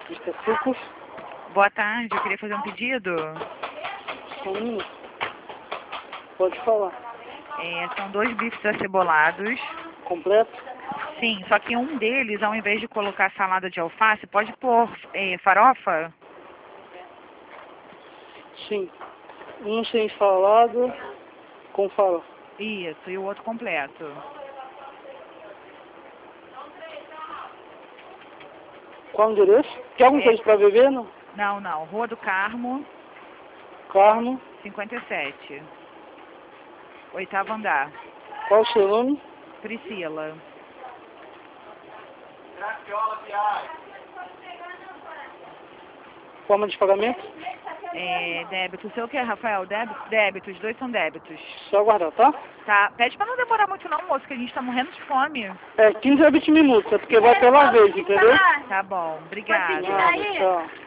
Mr. Sucos. Boa tarde, eu queria fazer um pedido. Só um minuto. Pode falar. São 2 bifes acebolados. Completo? Sim, só que um deles, ao invés de colocar salada de alface, pode pôr farofa? Sim. Um sem salada, com farofa. Isso, e o outro completo. Qual o endereço? Quer alguma coisa para beber, não? Não. Rua do Carmo, Carmo. 57. 8º andar. Qual o seu nome? Priscila. Forma de pagamento? Débito. O seu que é, Rafael? Débito. Os 2 são débitos. Só aguardar, tá? Tá. Pede pra não demorar muito não, moço, que a gente tá morrendo de fome. 15 a 20 minutos, é porque vai pela vez, entendeu? Tá bom. Obrigada. Tchau.